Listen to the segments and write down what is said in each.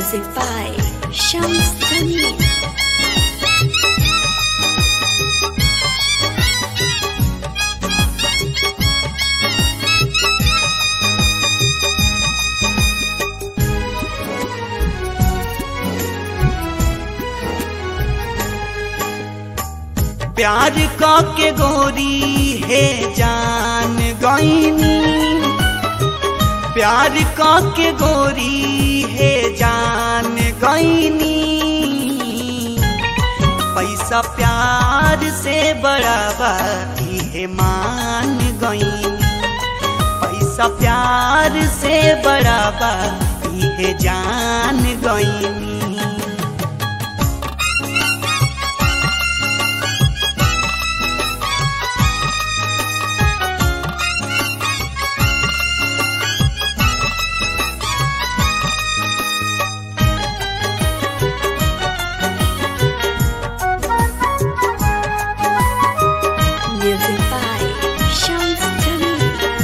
Music by Shams Jamil. प्यार के गोरी है जान गईनी, प्यार के गोरी है जान गईनी। पैसा प्यार से बराबर है मान गईनी, पैसा प्यार से बराबर है जान गईनी। Music by Shams Jamil.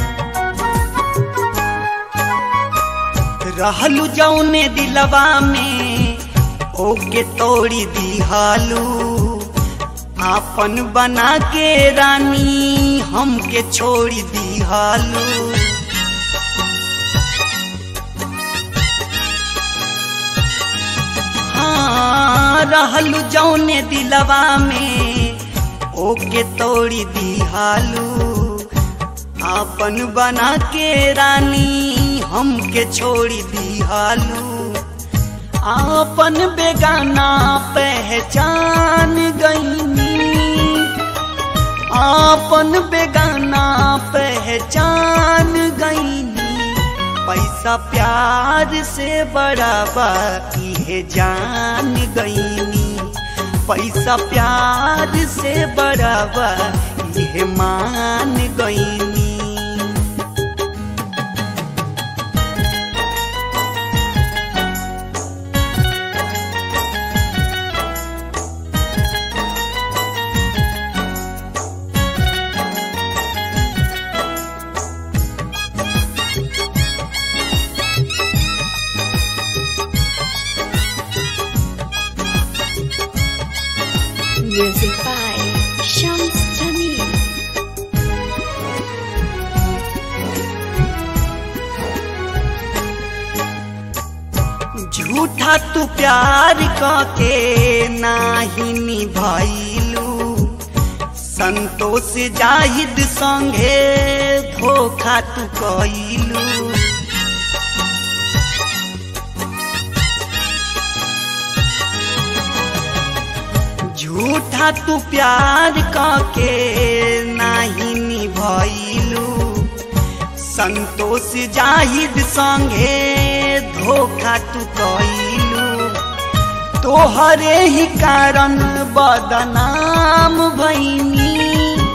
रहलू जौने दिलवा में ओके तोड़ी दिहालू, आपन बना के रानी हमके छोड़ी दिहालू। हाँ, रहलू जौने दिलवा में ओके तोड़ी दिहालू, आपन बना के रानी हमके छोड़ी दिहालू। आपन बेगाना पहचान गईनी, आपन बेगाना पहचान गईनी। पैसा प्यार से बराबर है जान गईनी, पैसा प्यार से बराबर ये मान गईनी। Music by Shams Jamil. झूठा तू प्यार के नाही निभाइलू, संतोष जाहिद संगे धोखा तू कइलू। झूठा तू प्यार के नाही निभाइलू, संतोष जाहिद संगे धोखा तू कइलू। तोहरे ही कारण बदनाम भईनी,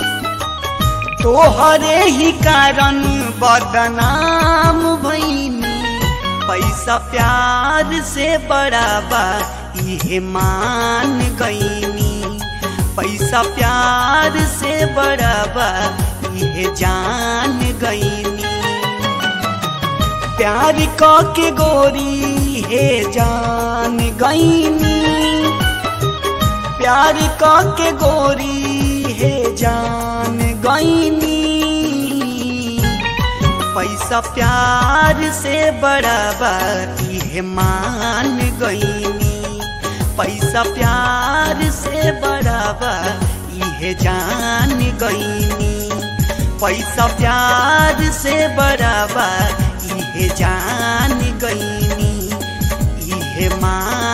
तोहरे ही कारण बदनाम भईनी। पैसा प्यार से बराबर ये मान गईनी, पैसा प्यार से बराबर ये जान गईनी। प्यार के गोरी है जान गईनी, प्यार के गोरी है जान गईनी। पैसा प्यार से बराबर ये मान गईनी, पैसा प्यार से बराबर ये जान गईनी। पैसा प्यार से बराबर ये जान गईनी, ये मान